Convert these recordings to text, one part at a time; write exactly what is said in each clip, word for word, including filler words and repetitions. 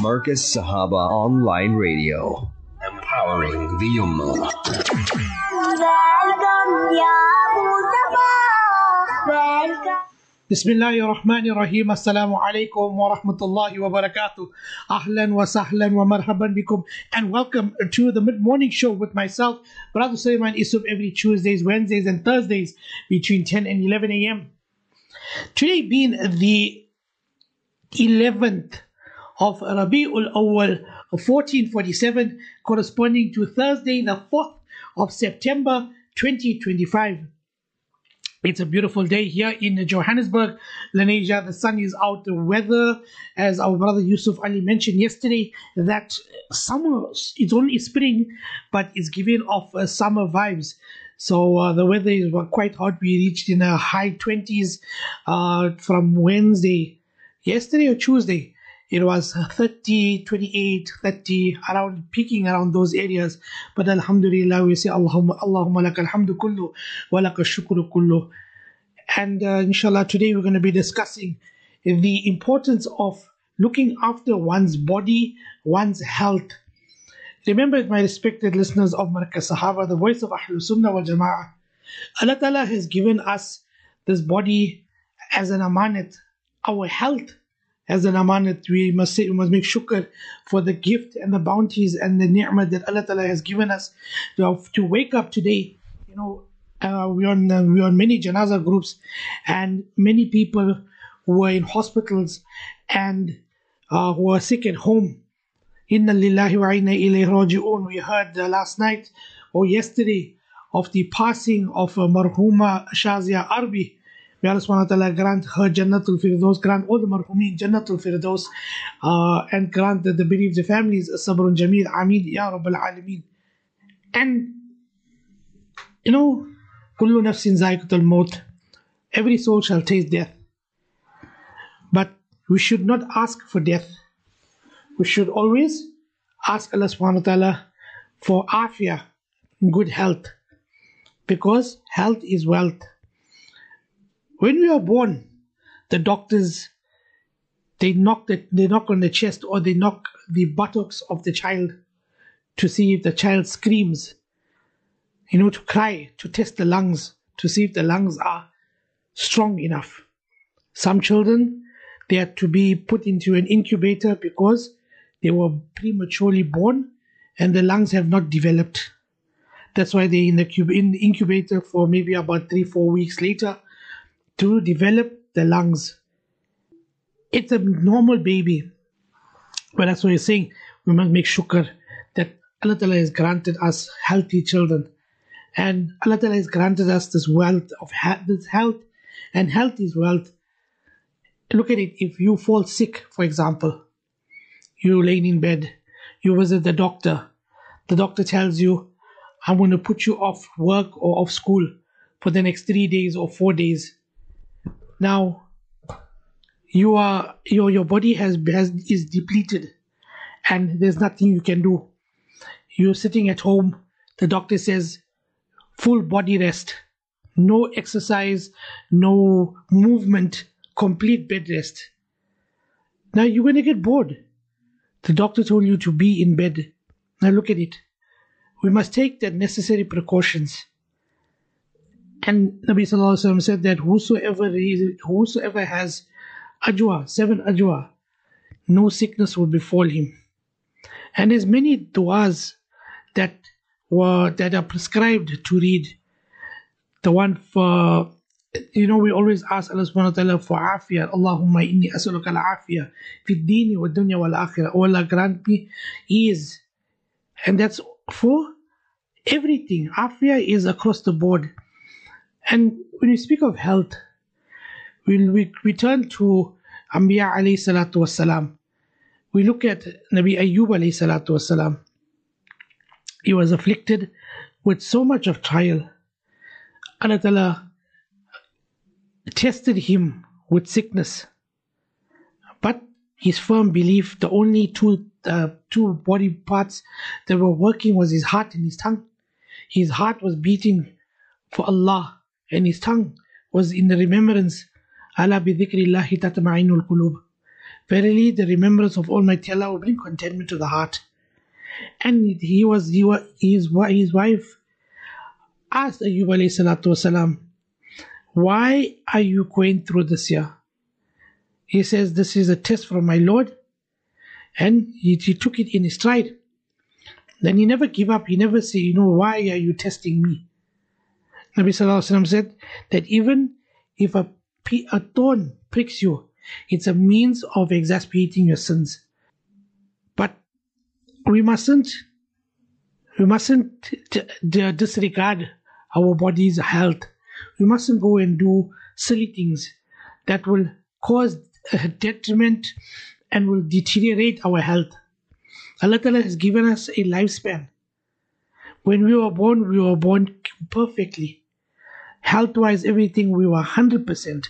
Marcus Sahaba Online Radio. Empowering the Ummah. Welcome, Ya Mustafa. Welcome. Bismillahir Rahmanir Rahim. Assalamu alaikum wa rahmatullahi wa barakatuh. Ahlan wa sahlan wa marhaban bikum. And welcome to the mid-morning show with myself, Brother Sulaiman Isuf, every Tuesdays, Wednesdays and Thursdays between ten and eleven a.m. Today being the eleventh of Rabi'ul Awwal fourteen forty-seven, corresponding to Thursday the fourth of September twenty twenty-five. It's a beautiful day here in Johannesburg, Lenasia. The sun is out. The weather, as our brother Yusuf Ali mentioned yesterday, that summer, it's only spring, but it's giving off uh, summer vibes. So uh, the weather is quite hot. We reached in a high twenties uh, from Wednesday, yesterday or Tuesday. It was thirty, twenty-eight, thirty, around, peaking around those areas. But Alhamdulillah, we say, Allahumma, Allahumma laka alhamdu kullu, wa laka shukru kullu. And uh, inshallah, today we're going to be discussing the importance of looking after one's body, one's health. Remember, my respected listeners of Markaz Sahaba, the voice of Ahlul Sunnah wal Jama'ah, Allah Ta'ala has given us this body as an amanat, our health as an amanat. We must say, we must make shukr for the gift and the bounties and the ni'mah that Allah Ta'ala has given us to, to wake up today. You know, uh, we're on uh, we're on many janazah groups, and many people who are in hospitals and uh, who are sick at home. Inna lillahi wa inna ilayhi raji'un. We heard uh, last night or yesterday of the passing of uh, Marhuma Shazia Arbi. May Allah subhanahu wa ta'ala grant her Jannatul Firdaus, grant all the marhumin Jannatul Firdaus, uh, and grant that the bereaved families Sabrun Jameel, Ameen, Ya Rabbal Alameen. And, you know, Kullu nafsin za'iqatul maut, every soul shall taste death. But we should not ask for death. We should always ask Allah subhanahu wa ta'ala for afiyah, good health, because health is wealth. When we are born, the doctors, they knock, the, they knock on the chest or they knock the buttocks of the child to see if the child screams, you know, to cry, to test the lungs, to see if the lungs are strong enough. Some children, they are to be put into an incubator because they were prematurely born and the lungs have not developed. That's why they're in the, in the incubator for maybe about three, four weeks later, to develop the lungs. It's a normal baby. But that's why you're saying we must make shukr that Allah Ta'ala has granted us healthy children. And Allah Ta'ala has granted us this wealth of he- this health. And health is wealth. Look at it. If you fall sick, for example, you're laying in bed, you visit the doctor. The doctor tells you, I'm going to put you off work or off school for the next three days or four days. Now, you are your your body has, has is depleted, and there's nothing you can do. You're sitting at home. The doctor says, full body rest, no exercise, no movement, complete bed rest. Now you're going to get bored. The doctor told you to be in bed. Now look at it. We must take the necessary precautions. And Nabi Sallallahu Alaihi Wasallam said that whosoever is, whosoever has ajwa, seven ajwa, no sickness will befall him. And there's many du'as that were that are prescribed to read. The one for, you know, we always ask Allah subhanahu wa ta'ala for afiyah. Allahumma inni as'aluka al-afiyah fi ad-dini wa dunya wal akhirah. Oh Allah, grant me ease. And that's for everything. Afiyah is across the board. And when we speak of health, we'll, we return to Anbiya alayhi salatu wassalam. We look at Nabi Ayyub alayhi salatu wassalam. He was afflicted with so much of trial. Allah Ta'ala tested him with sickness. But his firm belief, the only two, uh, two body parts that were working was his heart and his tongue. His heart was beating for Allah, and his tongue was in the remembrance. Ala bi dhikrillahi tatma'innul qulub. Verily, the remembrance of Almighty Allah will bring contentment to the heart. And he was, he was his, his wife asked Ayyub alayhi salatu wasalam, why are you going through this year? He says, this is a test from my Lord. And he, he took it in his stride. Then he never gave up. He never said, you know, why are you testing me? Nabi Sallallahu Alaihi Wasallam said that even if a, a thorn pricks you, it's a means of exasperating your sins. But we mustn't, we mustn't disregard our body's health. We mustn't go and do silly things that will cause a detriment and will deteriorate our health. Allah Ta'ala has given us a lifespan. When we were born, we were born perfectly. Health-wise, everything, we were one hundred percent.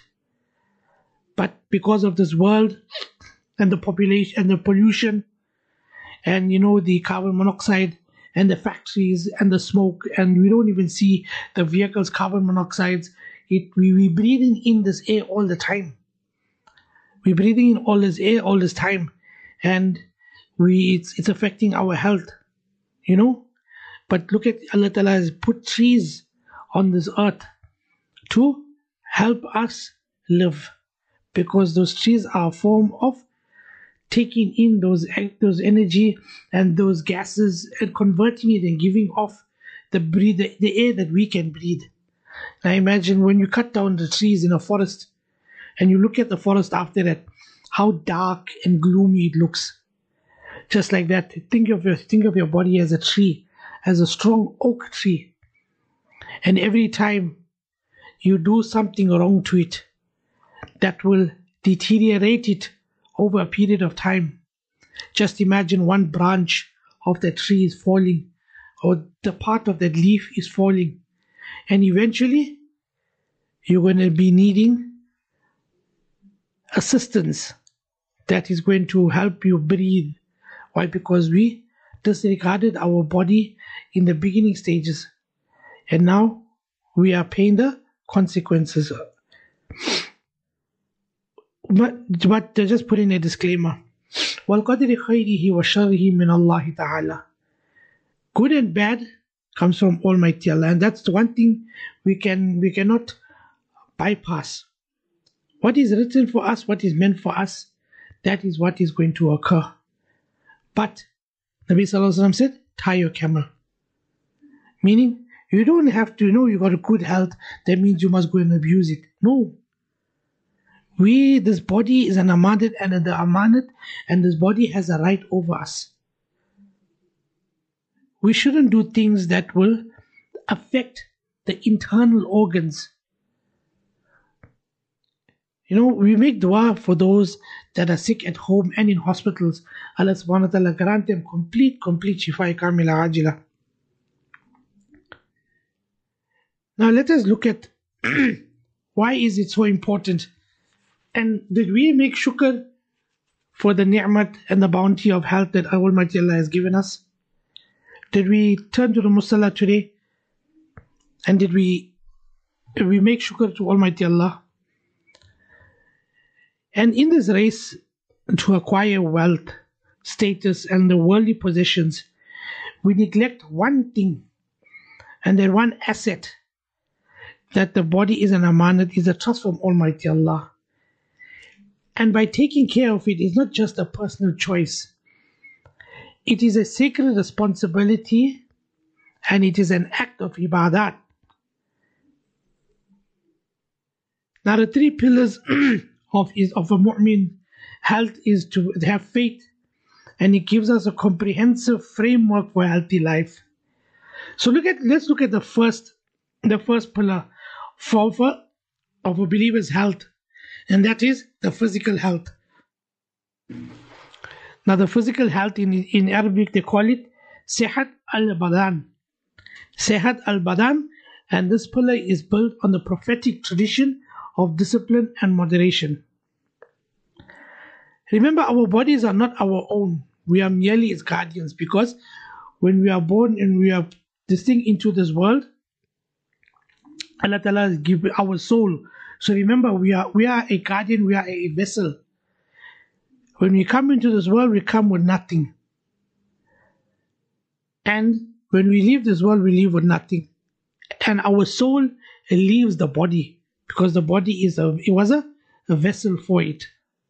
But because of this world and the population and the pollution and, you know, the carbon monoxide and the factories and the smoke, and we don't even see the vehicles' carbon monoxides, it, we, we breathing in this air all the time. We're breathing in all this air all this time, and we it's, it's affecting our health, you know. But look at, Allah Ta'ala has put trees on this earth to help us live, because those trees are a form of taking in those those energy and those gases and converting it and giving off the breathe the, the air that we can breathe. Now imagine when you cut down the trees in a forest and you look at the forest after that, how dark and gloomy it looks. Just like that, think of your think of your body as a tree, as a strong oak tree. And every time you do something wrong to it, that will deteriorate it over a period of time. Just imagine one branch of the tree is falling, or the part of that leaf is falling, and eventually you're going to be needing assistance that is going to help you breathe. Why? Because we disregarded our body in the beginning stages, and now we are paying the consequences. But, but just put in a disclaimer. وَالْقَدْرِ خَيْرِهِ وَشَرِّهِ مِنَ اللَّهِ تَعَالَى. Good and bad comes from Almighty Allah, and that's the one thing we can we cannot bypass. What is written for us, what is meant for us, that is what is going to occur. But Nabi Sallallahu Alaihi Wasallam said, tie your camel. Meaning, you don't have to, you know, you got a good health, that means you must go and abuse it. No. We, this body is an amanat, and the amanat, and this body has a right over us. We shouldn't do things that will affect the internal organs. You know, we make dua for those that are sick at home and in hospitals. Allah subhanahu wa ta'ala grant them complete, complete shifa kamila ajila. Now let us look at why is it so important. And did we make shukr for the ni'mat and the bounty of health that Almighty Allah has given us? Did we turn to the Musalla today? And did we, did we make shukr to Almighty Allah? And in this race to acquire wealth, status, and the worldly possessions, we neglect one thing, and that one asset, that the body is an amanat, is a trust from Almighty Allah. And by taking care of it, it's not just a personal choice. It is a sacred responsibility, and it is an act of ibadat. Now the three pillars of, is, of a mu'min health is to have faith, and it gives us a comprehensive framework for a healthy life. So look at let's look at the first the first pillar for, for of a believer's health, and that is the physical health. Now the physical health in, in Arabic they call it Sihat al-Badan. Sihat al-Badan, and this pillar is built on the prophetic tradition of discipline and moderation. Remember, our bodies are not our own. We are merely its guardians, because when we are born and we are distinct into this world, Allah Ta'ala has given our soul. So remember, we are we are a guardian, we are a vessel. When we come into this world, we come with nothing. And when we leave this world, we leave with nothing. And our soul leaves the body, because the body is a, it was a, a vessel for it.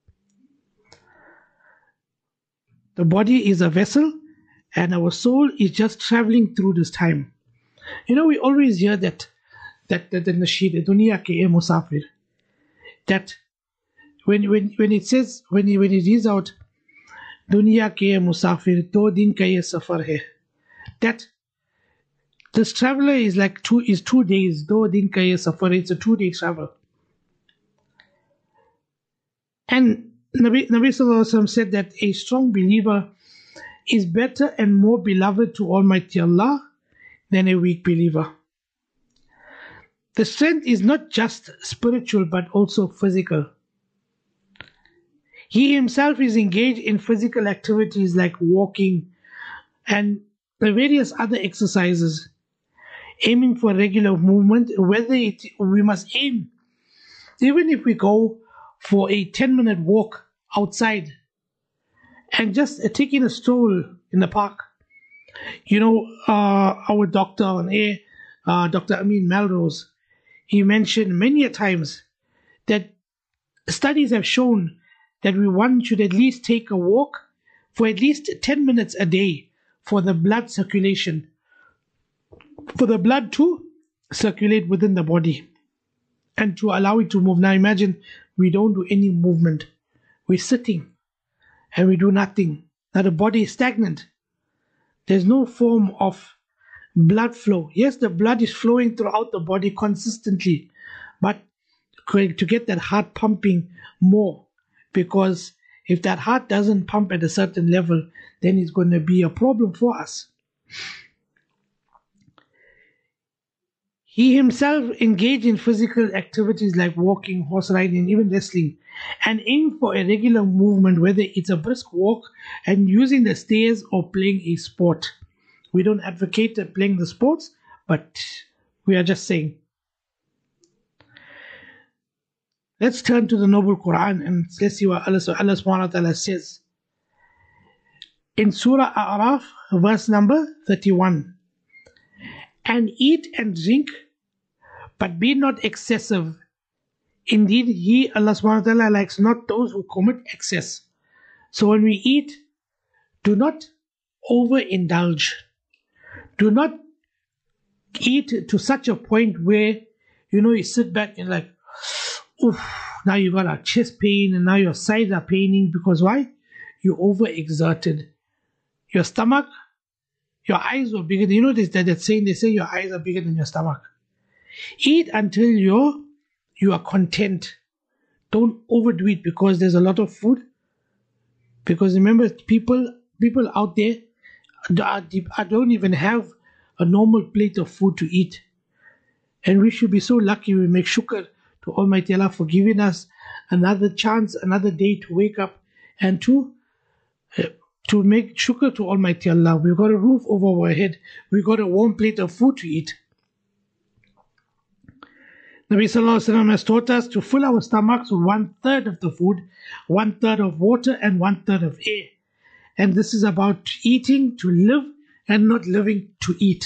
The body is a vessel, and our soul is just traveling through this time. You know, we always hear that, that, that the nasheed, dunya ke e musafir, that when, when, when it says, when, when it reads out, dunya ke e musafir, do din ka ye safar hai, that this traveler is like two, is two days, do din ka ye safar, it's a two day travel. And Nabi, Nabi Sallallahu Alaihi Wasallam said that a strong believer is better and more beloved to Almighty Allah than a weak believer. The strength is not just spiritual but also physical. He himself is engaged in physical activities like walking and the various other exercises, aiming for regular movement. Whether it, we must aim, even if we go for a ten minute walk outside and just uh, taking a stroll in the park. You know, uh, our doctor on air, uh, Doctor Amin Melrose, he mentioned many a times that studies have shown that we one should at least take a walk for at least ten minutes a day for the blood circulation, for the blood to circulate within the body and to allow it to move. Now imagine we don't do any movement. We're sitting and we do nothing. Now the body is stagnant. There's no form of blood flow. Yes, the blood is flowing throughout the body consistently, but to get that heart pumping more, because if that heart doesn't pump at a certain level, then it's going to be a problem for us. He himself engaged in physical activities like walking, horse riding, even wrestling, and aim for a regular movement, whether it's a brisk walk and using the stairs or playing a sport. We don't advocate playing the sports, but we are just saying. Let's turn to the Noble Quran and let's see what Allah, Allah subhanahu wa ta'ala says. In Surah A'raf, verse number thirty-one. And eat and drink, but be not excessive. Indeed, He, Allah subhanahu wa ta'ala, likes not those who commit excess. So when we eat, do not overindulge. Do not eat to such a point where, you know, you sit back and like, oof, now you got a chest pain and now your sides are paining. Because why? You overexerted. Your stomach, your eyes were bigger. You know this, that, that saying, they say your eyes are bigger than your stomach. Eat until you're, you are content. Don't overdo it because there's a lot of food. Because remember, people people out there don't even have a normal plate of food to eat. And we should be so lucky we make shukr to Almighty Allah for giving us another chance, another day to wake up and to uh, to make shukr to Almighty Allah. We've got a roof over our head. We've got a warm plate of food to eat. Nabi Sallallahu Alaihi Wasallam has taught us to fill our stomachs with one third of the food, one third of water, and one third of air. And this is about eating to live and not living to eat.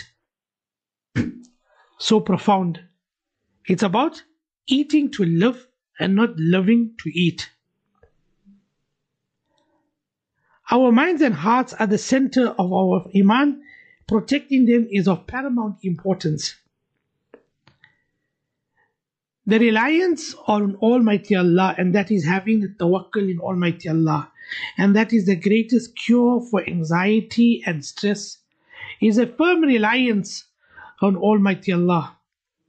So profound. It's about eating to live and not living to eat. Our minds and hearts are the center of our iman. Protecting them is of paramount importance. The reliance on Almighty Allah, and that is having the tawakkul in Almighty Allah, and that is the greatest cure for anxiety and stress, is a firm reliance on Almighty Allah.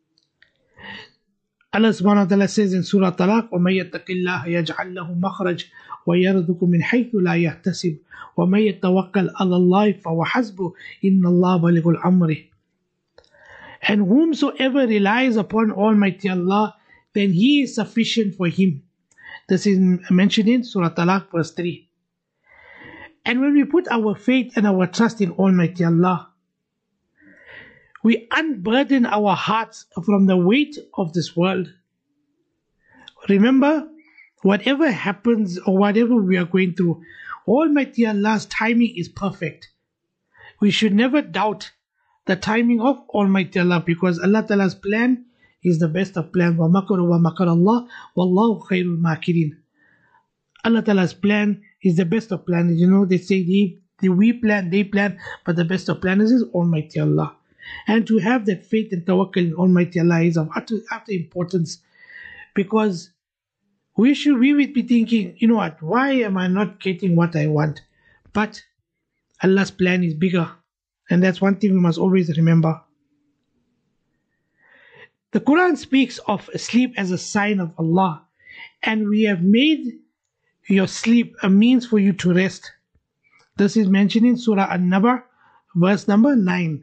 Allah subhanahu wa ta'ala says in Surah Talaq, وَمَن يَتَّقِ اللَّهَ يَجْعَلْ لَهُ مَخْرَجًا وَيَرْزُقْهُ مِنْ حَيْثُ لَا يَحْتَسِبُ وَمَن يَتَوَكَّلْ عَلَى اللَّهِ فَهُوَ حَسْبُهُ إِنَّ اللَّهَ بَالِغُ الْأَمْرِ. And whomsoever relies upon Almighty Allah, then He is sufficient for him. This is mentioned in Surah Talaq verse three. And when we put our faith and our trust in Almighty Allah, we unburden our hearts from the weight of this world. Remember whatever happens or whatever we are going through, Almighty Allah's timing is perfect. We should never doubt the timing of Almighty Allah, because Allah Ta'ala's plan is the best of plans. وَمَكَرُوا وَمَكَرَ اللَّهُ وَاللَّهُ خَيْرُ الْمَاكِرِينَ. Allah Ta'ala's plan is the best of plans. You know, they say they, they, we plan, they plan, but the best of planners is Almighty Allah. And to have that faith and tawakkul in Almighty Allah is of utter, utter importance, because we should we would be thinking, you know what, why am I not getting what I want? But Allah's plan is bigger, and that's one thing we must always remember. The Quran speaks of sleep as a sign of Allah, and we have made your sleep a means for you to rest. This is mentioned in Surah An-Naba, verse number nine.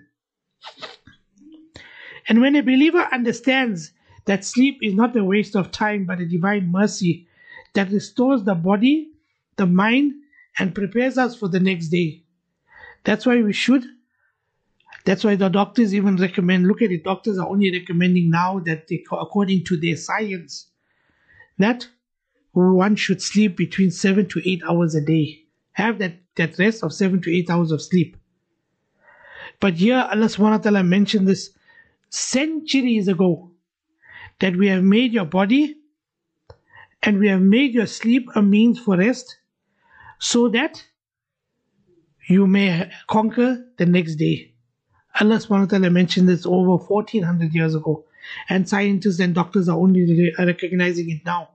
And when a believer understands that sleep is not a waste of time but a divine mercy that restores the body, the mind, and prepares us for the next day. That's why we should, that's why the doctors even recommend, look at it, doctors are only recommending now that they, according to their science, that one should sleep between seven to eight hours a day. Have that, that rest of seven to eight hours of sleep. But here Allah subhanahu wa ta'ala mentioned this centuries ago, that we have made your body and we have made your sleep a means for rest, so that you may conquer the next day. Allah subhanahu wa ta'ala mentioned this over fourteen hundred years ago, and scientists and doctors are only recognizing it now.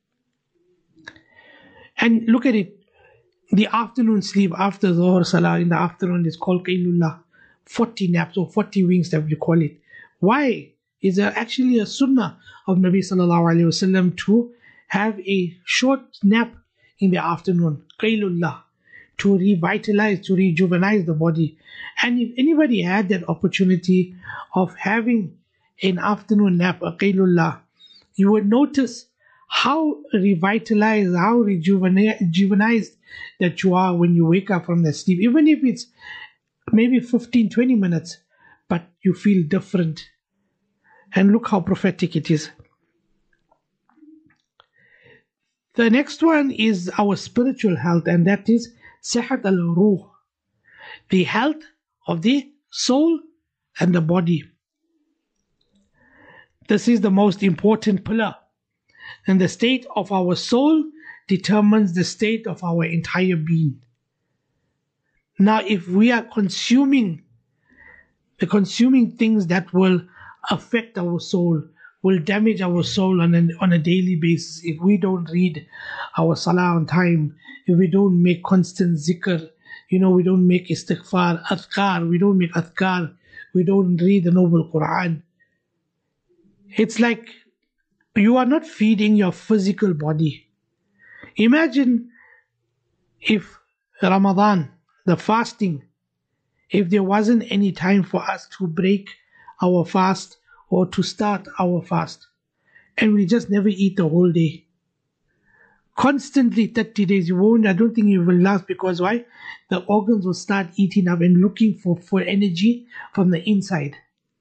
And look at it, the afternoon sleep after Zuhr Salah in the afternoon is called Qailullah, forty naps or forty wings that we call it. Why? Is there actually a sunnah of Nabi Sallallahu Alaihi Wasallam to have a short nap in the afternoon, Qailullah, to revitalize, to rejuvenize the body. And if anybody had that opportunity of having an afternoon nap, a Qailullah, you would notice how revitalized, how rejuvenized that you are when you wake up from the sleep. Even if it's maybe fifteen, twenty minutes, but you feel different. And look how prophetic it is. The next one is our spiritual health, and that is Sihat al-Ruh, the health of the soul and the body. This is the most important pillar, and the state of our soul determines the state of our entire being. Now, if we are consuming the consuming things that will affect our soul, will damage our soul on a, on a daily basis, if we don't read our salah on time, if we don't make constant zikr, you know, we don't make istighfar, adhkar, we don't make adhkar, we don't read the noble Quran, it's like you are not feeding your physical body. Imagine if Ramadan, the fasting, if there wasn't any time for us to break our fast or to start our fast, and we just never eat the whole day, constantly thirty days, you won't, I don't think you will last, because why? The organs will start eating up and looking for, for energy from the inside.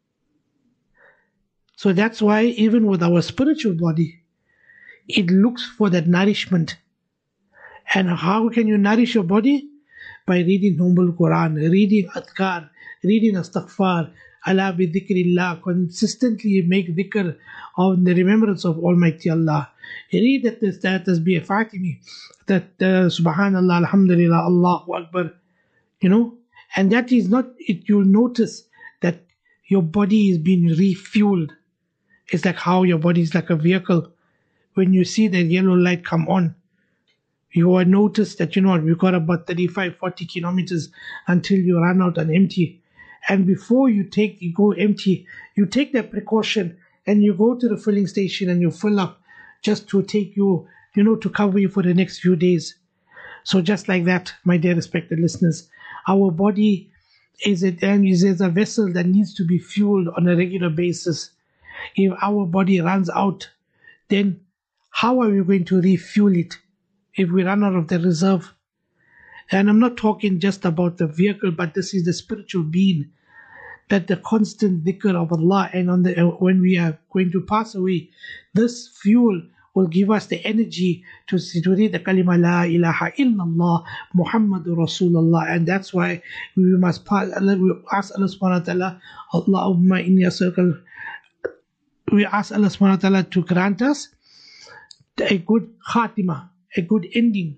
So that's why even with our spiritual body, it looks for that nourishment. And how can you nourish your body? By reading Noble Quran, reading Adhkar, reading Astaghfar, Allah bi dhikrillah, consistently make dhikr of the remembrance of Almighty Allah. Read that this that tasbih Fatimi, that uh, Subhanallah, Alhamdulillah, Allahu Akbar, you know, and that is not, it, you'll notice that your body is being refueled. It's like how your body is like a vehicle. When you see that yellow light come on, you will notice that, you know what, we've got about thirty-five, forty kilometers until you run out and empty. And before you take, you go empty, you take that precaution and you go to the filling station and you fill up just to take you, you know, to cover you for the next few days. So just like that, my dear respected listeners, our body is a, is a vessel that needs to be fueled on a regular basis. If our body runs out, then how are we going to refuel it if we run out of the reserve? And I'm not talking just about the vehicle, but this is the spiritual being, that the constant dhikr of Allah, and on the when we are going to pass away, this fuel will give us the energy to, to read the kalima La ilaha illallah Muhammadur Rasulullah. And that's why we must we ask Allah subhanahu wa ta'ala, Allahumma inni as'aluka, we ask Allah subhanahu wa ta'ala to grant us a good khatima, a good ending,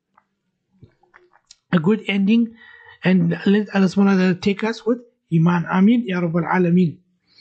a good ending, and let Allah subhanahu wa ta'ala take us with Iman. Ameen Ya Rabbal Alameen.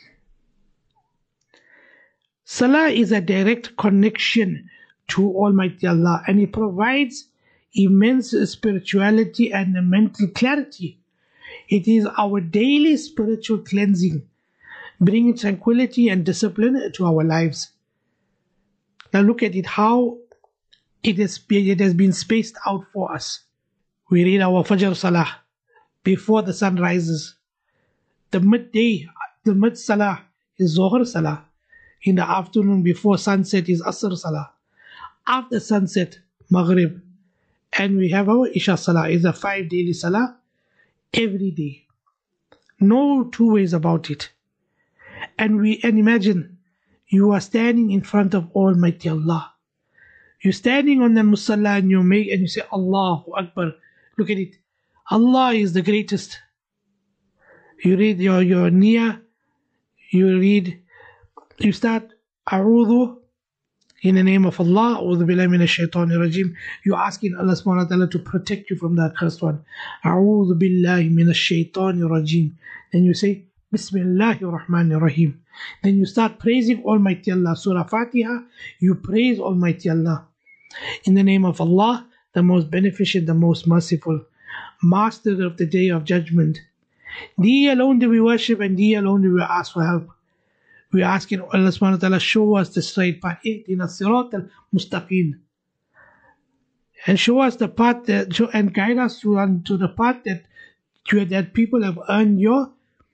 Salah is a direct connection to Almighty Allah, and it provides immense spirituality and mental clarity. It is our daily spiritual cleansing, bringing tranquility and discipline to our lives. Now look at it, how it has, it has been spaced out for us. We read our Fajr Salah before the sun rises. The midday, the mid Salah is Zohar Salah. In the afternoon before sunset is Asr Salah. After sunset, Maghrib. And we have our Isha Salah. It's a five daily Salah every day. No two ways about it. And we and imagine you are standing in front of Almighty Allah. You're standing on the Musalla and you make and you say Allahu Akbar. Look at it. Allah is the greatest. You read your, your Niyyah. You read You start A'udhu in the name of Allah, A'udhu billahi minash shaitanir rajim. You're asking Allah subhanahu wa ta'ala to protect you from that cursed one. A'udhu billahi minash shaitanir rajim. Then you say Bismillahir Rahmanir Rahim. Then you start praising Almighty Allah. Surah Fatiha, you praise Almighty Allah. In the name of Allah, the most beneficent, the most merciful, Master of the Day of Judgment. Thee alone do we worship and Thee alone do we ask for help. We are asking Allah subhanahu wa ta'ala, show us the straight path. Ihdina sirat al-mustaqim. And show us the path that, show, and guide us to, um, to the path that, that people have earned your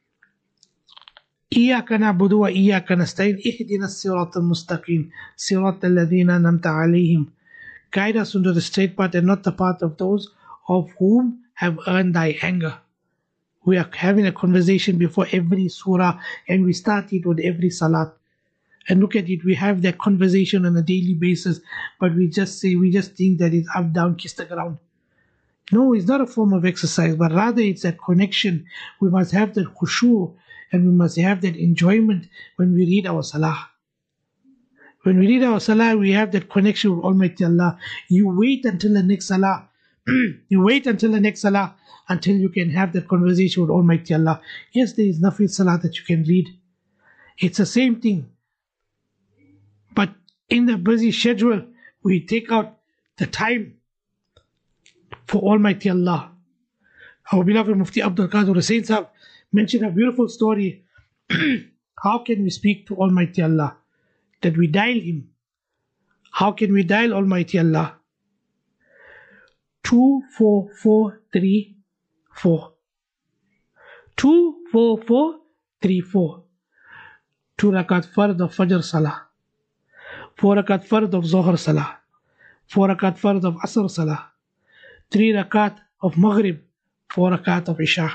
Iyaka na'budu wa iyaka nasta'in. Ihdina sirat al-mustaqim. Sirat al-ladhina namta alayhim. Guide us into the straight path and not the path of those of whom have earned thy anger. We are having a conversation before every surah, and we start it with every salat. And look at it, we have that conversation on a daily basis, but we just say, we just think that it's up, down, kiss the ground. No, it's not a form of exercise, but rather it's that connection. We must have that khushu, and we must have that enjoyment when we read our salah. When we read our salah, we have that connection with Almighty Allah. You wait until the next salah. You wait until the next salah, until you can have that conversation with Almighty Allah. Yes, there is nafil salah that you can read. It's the same thing. But in the busy schedule, we take out the time for Almighty Allah. Our beloved Mufti Abdul Qadir Hussain Sahab mentioned a beautiful story. How can we speak to Almighty Allah? That we dial Him. How can we dial Almighty Allah? Two, four, four, three, four. Two, four, four, three, four. Two rakat fard of Fajr Salah. Four rakat fard of Zohar Salah. Four rakat fard of Asr Salah. Three rakat of Maghrib. Four rakat of Isha.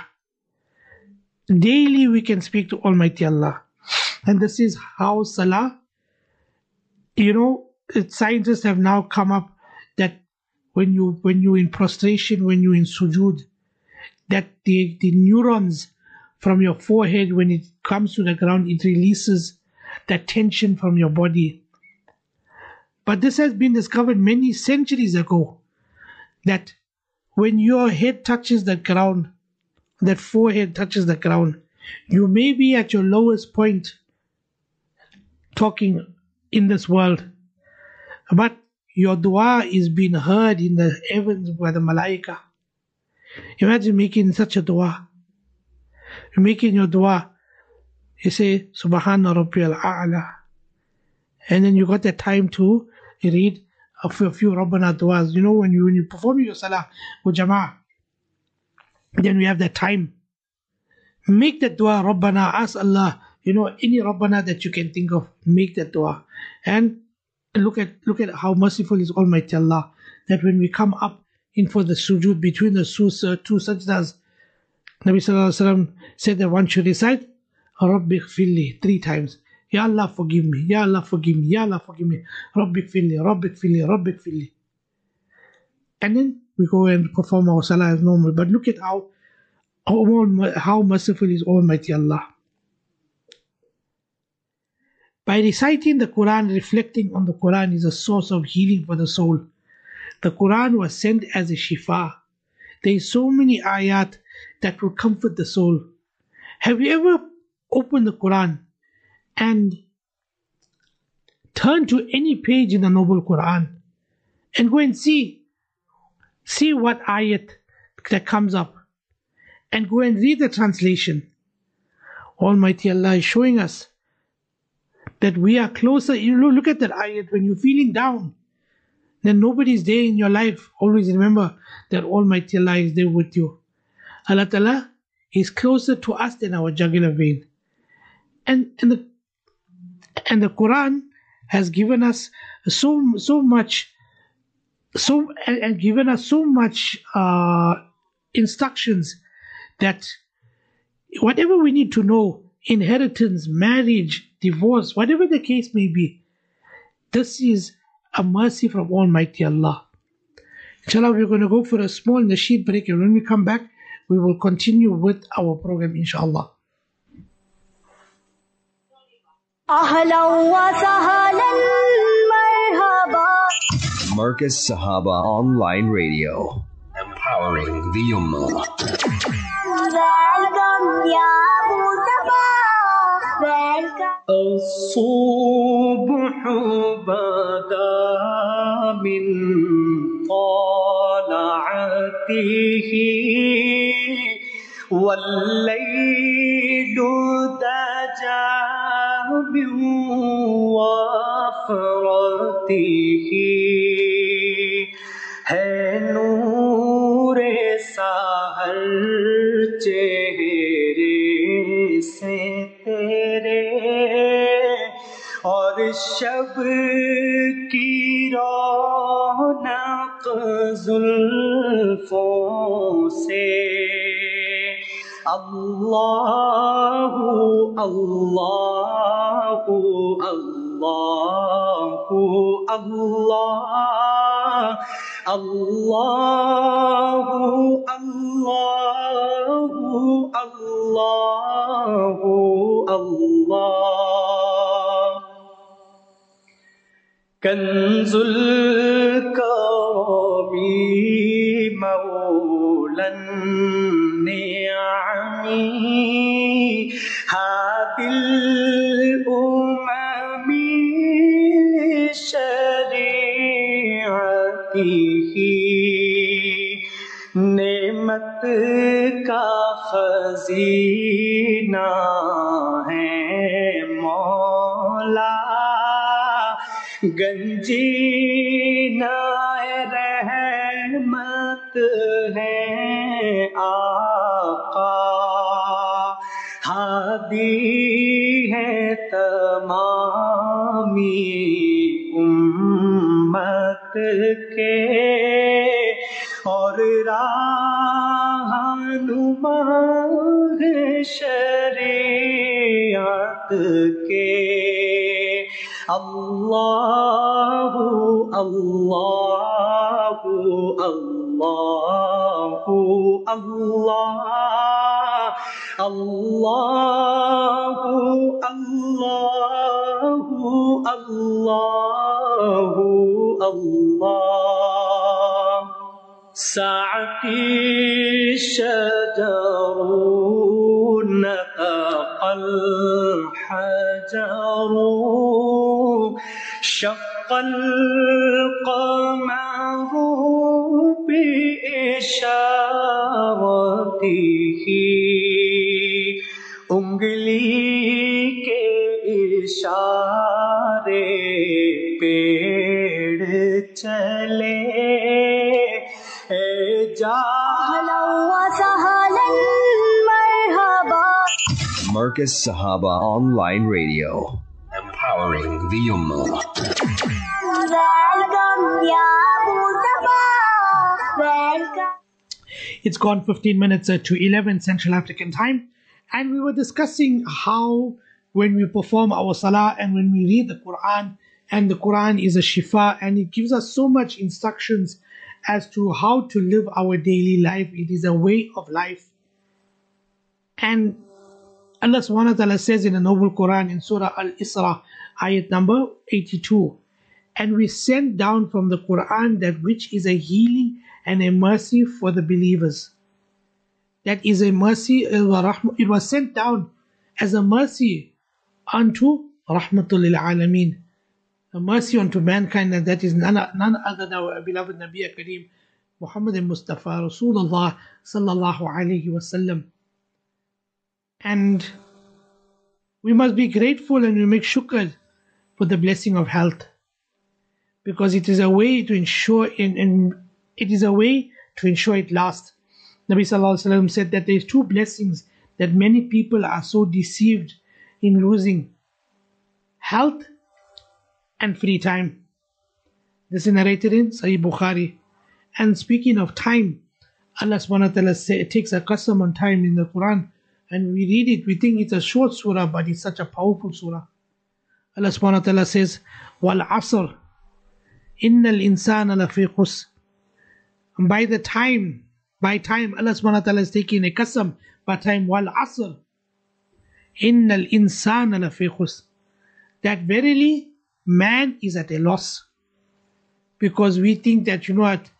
Daily we can speak to Almighty Allah. And this is how Salah, you know, scientists have now come up that when you when you're in prostration, when you're in sujood, that the, the neurons from your forehead, when it comes to the ground, it releases that tension from your body. But this has been discovered many centuries ago, that when your head touches the ground, that forehead touches the ground, you may be at your lowest point talking in this world, but your dua is being heard in the heavens by the malaika. Imagine making such a dua. You're making your dua, you say Subhana Rabbiyal A'la, and then you got the time to read a few, a few Rabbana duas. You know, when you when you perform your salah with Jama'ah, then we have that time. Make that dua, Rabbana, ask Allah, you know, any Rabbana that you can think of, make that dua. And look at look at how merciful is Almighty Allah, that when we come up in for the sujood between the two, uh, two sajdas, Nabi Sallallahu Alaihi Wasallam said that one should recite Rabbi Ghfirli three times. Ya Allah, forgive me. Ya Allah, forgive me. Ya Allah, forgive me. Rabbik filli, Rabbik filli, Rabbik filli. And then we go and perform our salah as normal. But look at how, how, how merciful is Almighty Allah. By reciting the Quran, reflecting on the Quran is a source of healing for the soul. The Quran was sent as a shifa. There is so many ayat that will comfort the soul. Have you ever opened the Quran and turn to any page in the Noble Quran and go and see, see what ayat that comes up and go and read the translation? Almighty Allah is showing us that we are closer. You know, look at that ayat when you're feeling down, then nobody's there in your life. Always remember that Almighty Allah is there with you. Allah Ta'ala is closer to us than our jugular vein. And, and the and the Quran has given us so so much so and, and given us so much uh, instructions that whatever we need to know, inheritance, marriage, divorce, whatever the case may be, this is a mercy from Almighty Allah. Inshallah, we're going to go for a small nasheed break, and when we come back, we will continue with our program, inshallah. Marcus Sahaba Online Radio, empowering the Ummah. Welcome, Ya Mustafa. Welcome. الصبح بدا من طلعته والليل دجى من وفرته ہے نور سحر چہرے سے تیرے اور شب کی رونق زلفوں سے اللہ اللہ اللہ اللہ اللہ اللہ اللہ اللہ کنز الکرم مولا النعم هادي الأمم شریعته نعمت کا خزینہ ہے مولا گنجینہ رحمت ہے آقا ہادی ہے تمامی امت کے اور رہنما ہے شریعت کے اللہ اللہ اللہ اللہ اللہ اللہ اللہ اللہ سعتی شجر نطق الحجر شق القمر بإشارته انگلی کے اشارے پیڑ چلے اے جاہلا وسهلا مرحبا. Marcus Sahaba Online Radio, empowering the Ummah. Welcome, Ya Mustafa. Welcome. It's gone fifteen minutes uh, to eleven Central African time, and we were discussing how when we perform our salah and when we read the Quran, and the Quran is a shifa, and it gives us so much instructions as to how to live our daily life. It is a way of life. And Allah subhanahu wa ta'ala says in the Noble Quran in Surah Al-Isra, ayat number eighty-two, and we sent down from the Quran that which is a healing and a mercy for the believers. That is a mercy, it was sent down as a mercy unto Rahmatul lil Alameen, a mercy unto mankind, and that is none, none other than our beloved Nabi Kareem Muhammad Mustafa Rasulullah sallallahu alayhi wasallam. And we must be grateful and we make shukr for the blessing of health, because it is a way to ensure in, in it is a way to ensure it lasts. Nabi sallallahu alaihi wasallam said that there is two blessings that many people are so deceived in losing: health and free time. This is narrated in Sahih Bukhari. And speaking of time, Allah subhanahu wa ta'ala say, takes a qasam on time in the Quran, and we read it, we think it's a short surah, but it's such a powerful surah. Allah subhanahu wa ta'ala says, Wal asr, innal insana lafi khusr. And by the time, by time, Allah subhanahu wa ta'ala is taking a qasam, by time, wal asr, innal insana lafi khusr. That verily, man is at a loss. Because we think that, you know what,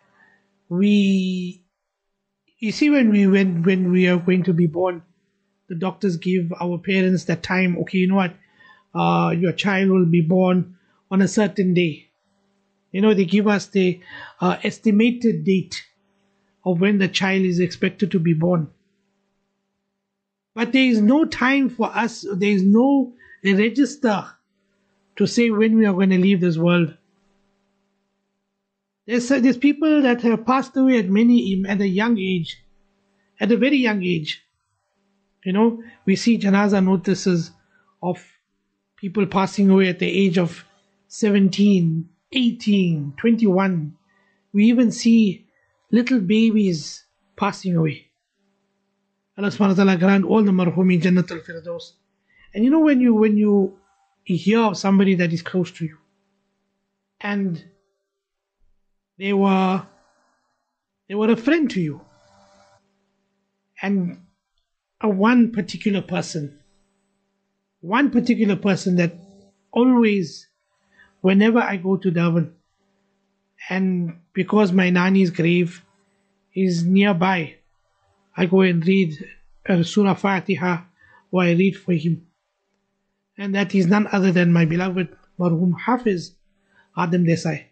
we, you see when we, when, when we are going to be born, the doctors give our parents that time, okay, you know what, uh, your child will be born on a certain day. You know, they give us the uh, estimated date of when the child is expected to be born. But there is no time for us, there is no register to say when we are going to leave this world. There's, there's people that have passed away at many, at a young age, at a very young age. You know, we see janaza notices of people passing away at the age of seventeen, eighteen, twenty-one. We even see little babies passing away. Allah subhanahu wa ta'ala grant all the marhumi Jannatul Firdaus. And you know, when you when you hear of somebody that is close to you, and they were they were a friend to you, and a one particular person, one particular person that always, whenever I go to Durban, and because my Nani's grave is nearby, I go and read uh, Surah Fatiha, or I read for him. And that is none other than my beloved Marhum Hafiz Adam Desai.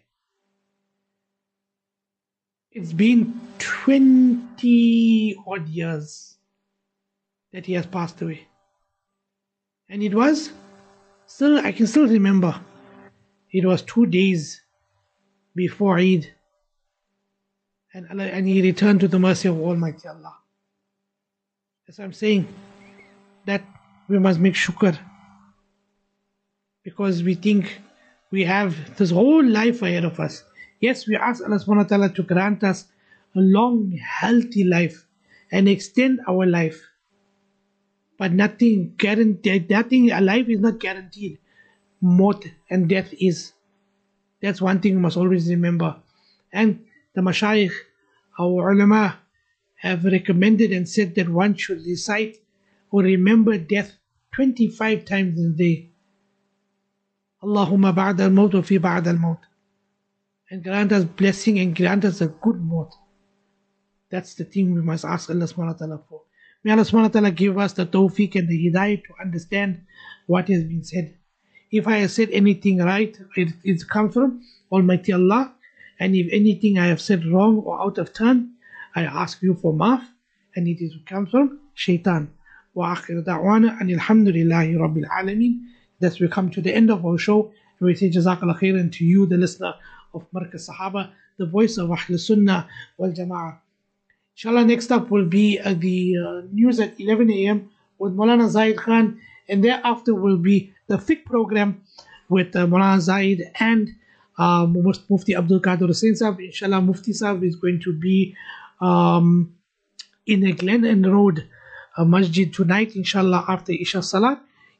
It's been twenty odd years that he has passed away. And it was, still, I can still remember, it was two days before Eid. And, Allah, and he returned to the mercy of Almighty Allah. That's what I'm saying, that we must make shukr. Because we think we have this whole life ahead of us. Yes, we ask Allah subhanahu wa ta'ala to grant us a long, healthy life and extend our life. But nothing guaranteed, nothing, life is not guaranteed. Maut and death is. That's one thing we must always remember. And the mashayikh, our ulama, have recommended and said that one should recite or remember death twenty-five times in a day. Allahumma ba'da al-maut wa fi ba'da al-maut. And grant us blessing and grant us a good maut. That's the thing we must ask Allah subhanahu wa ta'ala for. May Allah subhanahu wa ta'ala give us the tawfiq and the hidayah to understand what has been said. If I have said anything right, it, it's come from Almighty Allah. And if anything I have said wrong or out of turn, I ask you for maaf. And it is comes from shaitan. Wa akhir da'wana and alhamdulillahi rabbil alameen. Thus we come to the end of our show. And we say Jazakallah khairan to you, the listener of Markaz Sahaba, the voice of Ahl Sunnah wal Jama'ah. Inshallah, next up will be uh, the uh, news at eleven a m with Maulana Zaid Khan, and thereafter will be the fiqh program with uh, Maulana Zaid and uh, Mufti Abdul Qadir Hussain Sahib. Inshallah, Mufti Sahib is going to be um, in a Glen End Road uh, masjid tonight, inshallah, after Isha Salat.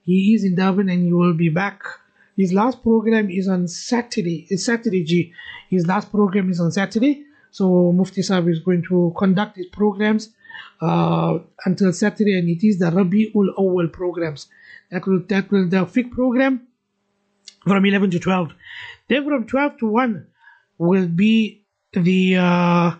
He is in Durban and he will be back. His last program is on Saturday. It's Saturday, G. His last program is on Saturday. So Mufti Sahib is going to conduct his programs uh, until Saturday, and it is the Rabi'ul Awwal programs. That will, that will, the fiqh program from eleven to twelve. Then from twelve to one will be the, uh,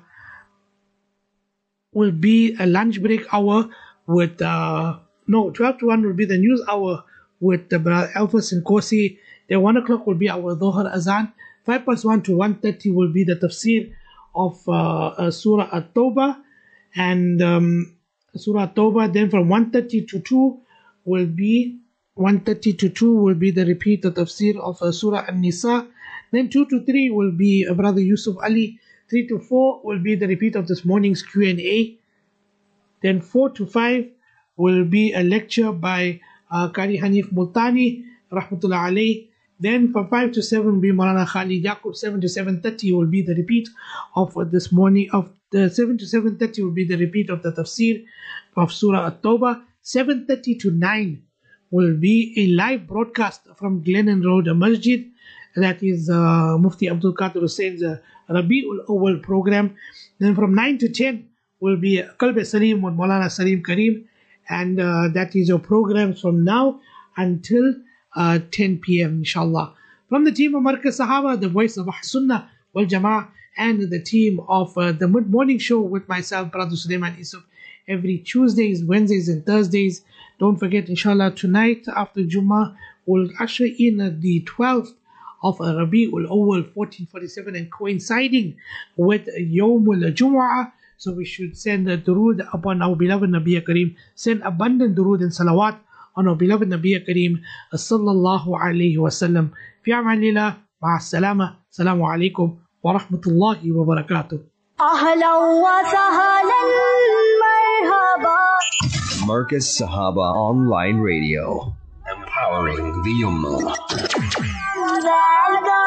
will be a lunch break hour with, uh, no, twelve to one will be the news hour with the Alphas and Kosi. Then one o'clock will be our Dhuhr Azan. five past one to one thirty will be the tafsir of uh, uh, Surah At-Tawbah. And um, Surah At-Tawbah. Then from one thirty to two will be, one thirty to two will be the repeat of tafsir of uh, Surah An-Nisa. Then two to three will be uh, Brother Yusuf Ali. three to four will be the repeat of this morning's Q and A. Then four to five will be a lecture by uh, Qari Hanif Multani, Rahmatullah alayh. Then from five to seven will be Maulana Khalid Yaqub. seven to seven thirty will be the repeat of uh, this morning. Of the seven to seven thirty will be the repeat of the tafsir of Surah At-Tawbah. seven thirty to nine will be a live broadcast from Glennon Road Masjid. That is uh, Mufti Abdul Qadir Hussein's uh, Rabi'ul Awwal program. Then from nine to ten will be Qalb Salim with Maulana Salim Kareem. And uh, that is your program from now until uh, ten p.m. inshallah. From the team of Markaz Sahaba, the voice of Sunnah wal Jama'ah, and the team of uh, the Mid Morning Show with myself, Brother Sulaiman Isuf, every Tuesdays, Wednesdays, and Thursdays. Don't forget, inshallah, tonight after Jummah, we'll usher in the twelfth of Rabi'ul Awwal fourteen forty-seven, and coinciding with Yawmul Jumu'ah. So we should send a durood upon our beloved Nabi Kareem. Send abundant durood and salawat on our beloved Nabi Kareem. Sallallahu alayhi wa sallam. Fi amanillah. Ma'as-salama. Assalamu alaikum wa rahmatullahi wa barakatuh. Ahlan wa sahlan marhaba. Markaz Sahaba Online Radio. Empowering the Ummah. Welcome.